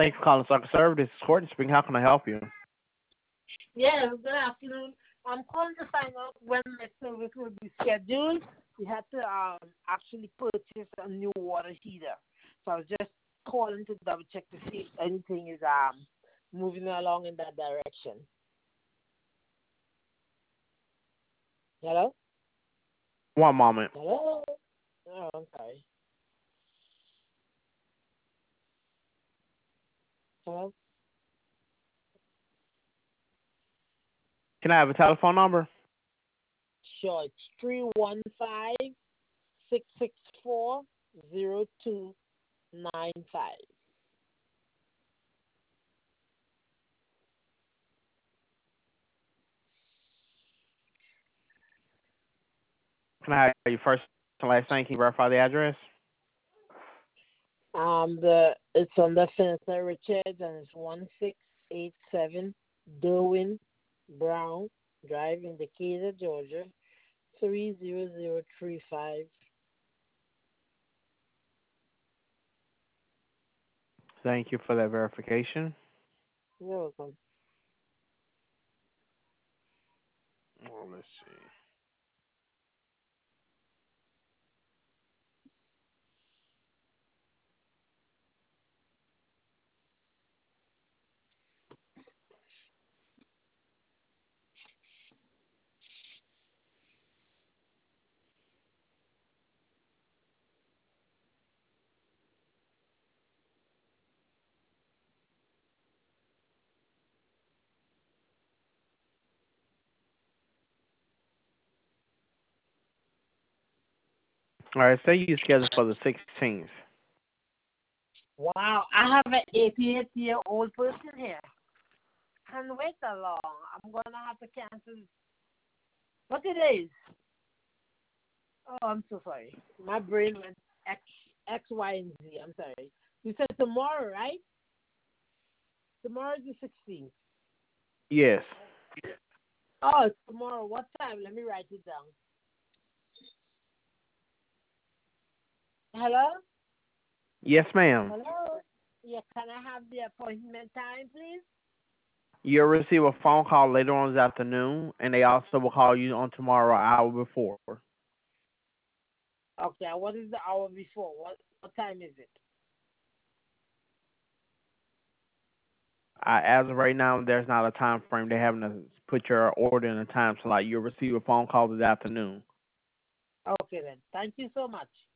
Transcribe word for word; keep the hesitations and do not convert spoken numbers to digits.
Thanks for calling Sucker Service. This is Courtney speaking. How can I help you? Yeah, good afternoon. I'm calling to find out when my service will be scheduled. We had to um actually purchase a new water heater. So I was just calling to double check to see if anything is um moving along in that direction. Hello? One moment. Hello? Oh, I'm sorry. Hello? Can I have a telephone number? Sure, it's three one five six six four zero two nine five. Can I have your first and last name? Can you verify the address? Um, the it's on the Fencer Richards and it's one six eight seven Derwin Brown Drive in Decatur, Georgia, three zero zero three five. Thank you for that verification. You're welcome. Well, let's see. All right, say you scheduled for the sixteenth. Wow, I have an eighty-eight year old person here. Can't wait that long. I'm gonna have to cancel. What it is? Oh, I'm so sorry. My brain went X X Y and Z. I'm sorry. You said tomorrow, right? Tomorrow is the sixteenth. Yes. Oh, it's tomorrow. What time? Let me write it down. Hello? Yes, ma'am. Hello? Yeah, can I have the appointment time, please? You'll receive a phone call later on this afternoon, and they also will call you on tomorrow, an hour before. Okay, what is the hour before? What what time is it? Uh, as of right now, there's not a time frame. They're having to put your order in a time slot. You'll receive a phone call this afternoon. Okay then. Thank you so much.